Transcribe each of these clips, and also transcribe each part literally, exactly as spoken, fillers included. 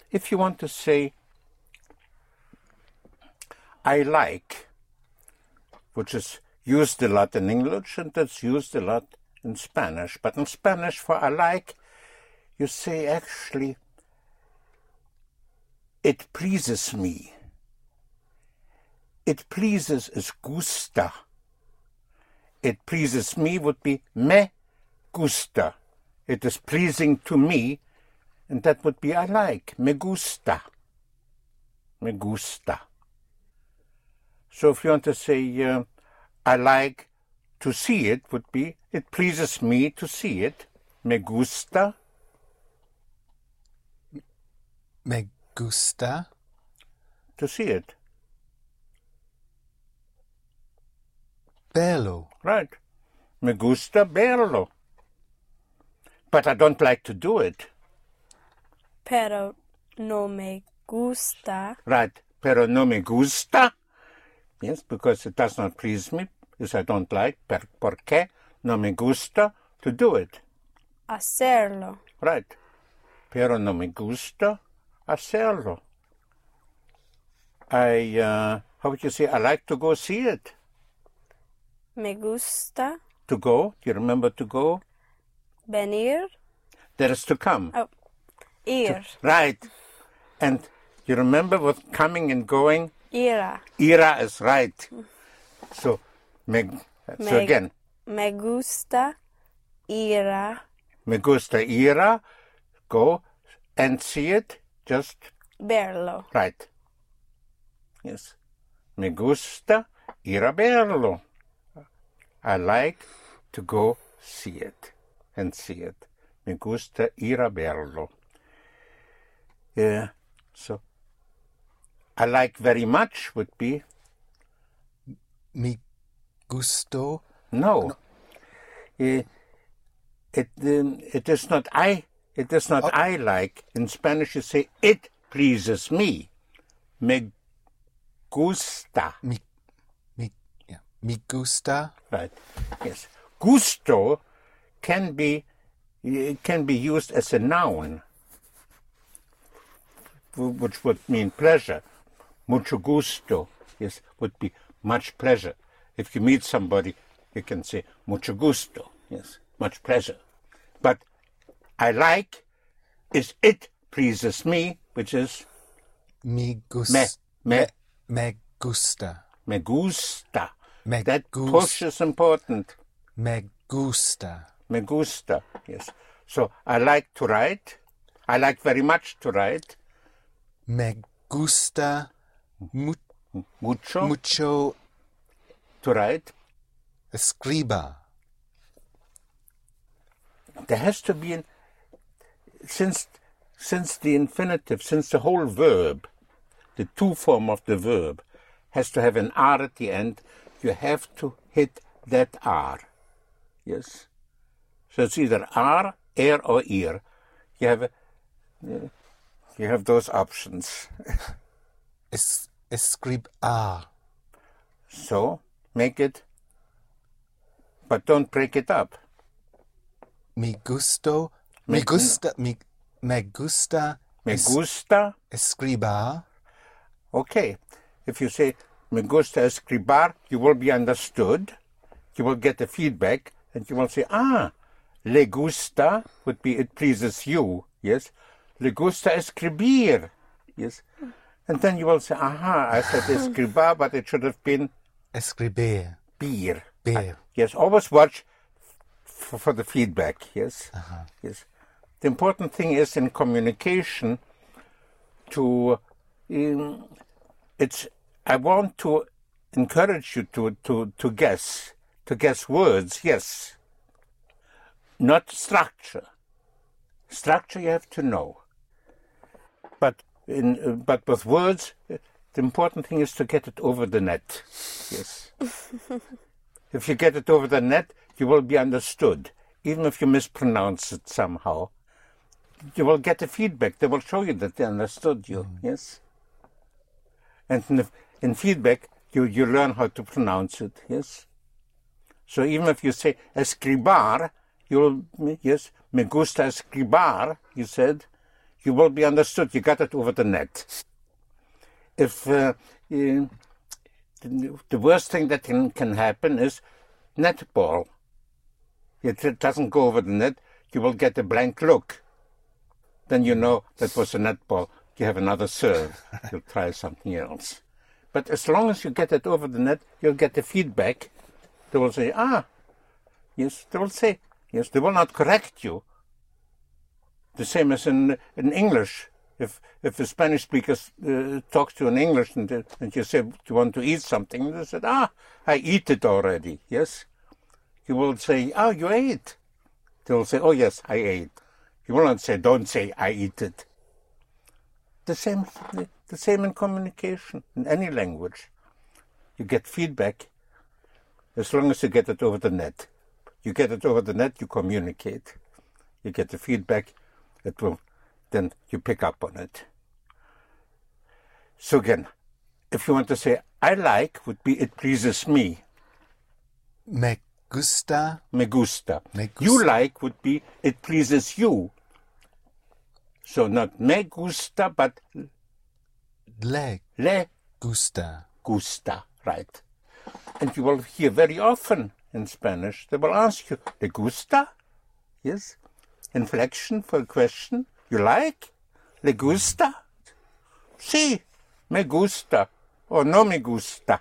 if you want to say, I like, which is used a lot in English and that's used a lot in Spanish. But in Spanish, for I like, you say actually, it pleases me. It pleases is gusta. It pleases me would be me gusta. It is pleasing to me, and that would be I like. Me gusta. Me gusta. So if you want to say, uh, I like to see it, would be, it pleases me to see it. Me gusta. Me gusta. To see it. Verlo. Right. Me gusta verlo. But I don't like to do it. Pero no me gusta. Right. Pero no me gusta. Yes, because it does not please me. Because I don't like. Per, porque no me gusta to do it. Hacerlo. Right. Pero no me gusta hacerlo. I, uh, how would you say, I like to go see it. Me gusta. To go? Do you remember to go? Venir. That is to come. Oh, ir. To, right. And you remember with coming and going? Ira. Ira is right. So, me, Me, so again. Me gusta ira. Me gusta ira, go and see it, just... Verlo. Right. Yes. Me gusta ir a verlo. I like to go see it and see it. Me gusta ir a verlo. Yeah. So, I like very much would be... Mi gusto. No. no. Uh, it, um, it is not I. It is not oh. I like. In Spanish you say, it pleases me. Me gusta. Mi, mi, yeah. Mi gusta. Right. Yes. Gusto can be it can be used as a noun, which would mean pleasure. Mucho gusto, yes, would be much pleasure. If you meet somebody, you can say mucho gusto, yes, much pleasure. But I like is it pleases me, which is mi gusta. Me, me, me gusta. Me gusta. Me that gust- push is important. Me gusta. Me gusta, yes. So I like to write. I like very much to write. Me gusta mu- mucho. Mucho. To write. Escriba. There has to be an, since since the infinitive, since the whole verb, the to form of the verb, has to have an R at the end, you have to hit that R. Yes? So it's either R, er, or ear. You have, a, uh, you have those options. Es, escriba. So, make it, but don't break it up. Mi gusto, mi gusta, mi, me gusta, me gusta, escribar. Okay, if you say me gusta escribar, you will be understood. You will get the feedback, and you will say, ah, le gusta would be it pleases you. Yes, le gusta escribir. Yes, and then you will say, aha, I said escribar, but it should have been escribir. Beer. Beer. Uh, yes, always watch f- for the feedback. Yes, uh-huh. Yes. The important thing is in communication to. Um, it's. I want to encourage you to to to guess to guess words. Yes. Not structure. Structure you have to know. But in uh, but with words, uh, the important thing is to get it over the net. Yes. If you get it over the net, you will be understood. Even if you mispronounce it somehow, you will get the feedback. They will show you that they understood you. Mm. Yes. And in, the, in feedback, you, you learn how to pronounce it. Yes. So even if you say escribar, you'll, yes, me gusta escribar, you said, you will be understood. You got it over the net. If uh, you, the, the worst thing that can, can happen is netball. It doesn't go over the net. You will get a blank look. Then you know that was a netball. You have another serve. You'll try something else. But as long as you get it over the net, you'll get the feedback. They will say, ah, yes. They will say, yes. They will not correct you. The same as in in English. If if a Spanish speaker uh, talks to you in English and, uh, and you say, do you want to eat something? They said, ah, I eat it already. Yes. You will say, oh, you ate. They will say, oh, yes, I ate. You will not say, don't say, I eat it. The same, the same in communication, in any language. You get feedback as long as you get it over the net. You get it over the net, you communicate. You get the feedback, it will, then you pick up on it. So again, if you want to say, I like, would be, it pleases me. Me gusta. Me gusta. Me gusta. You like would be, it pleases you. So not me gusta, but Le le gusta. gusta, right? And you will hear very often in Spanish, they will ask you, le gusta? Yes? Inflection for a question. You like? Le gusta? Sí, me gusta. Or no me gusta.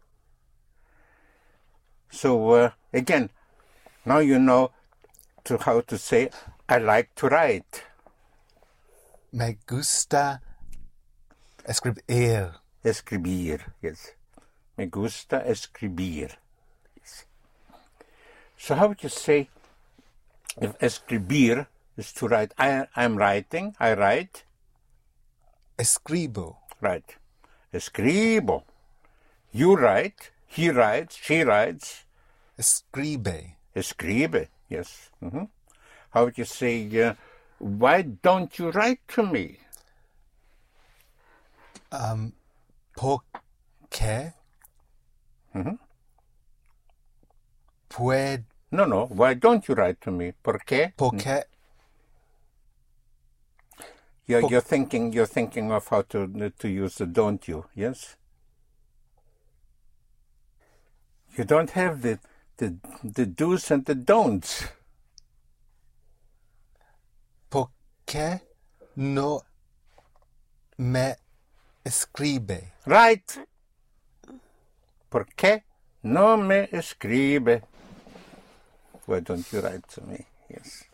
So, uh, again, now you know to how to say, I like to write. Me gusta escribir. Escribir, yes. Me gusta escribir. Yes. So how would you say, if escribir is to write, I am writing, I write? Escribo. Right. Escribo. You write, he writes, she writes. Escribe. Escribe, yes. Mm-hmm. How would you say, uh, why don't you write to me? Um, ¿Por qué? Mm-hmm. Puede. No, no, why don't you write to me? ¿Por qué? ¿Por qué? You're, Por- you're thinking, you're thinking of how to to use the don't you, yes? You don't have the the the do's and the don'ts. ¿Por qué no me escribe? Right. ¿Por qué no me escribe? Why don't you write to me? Yes.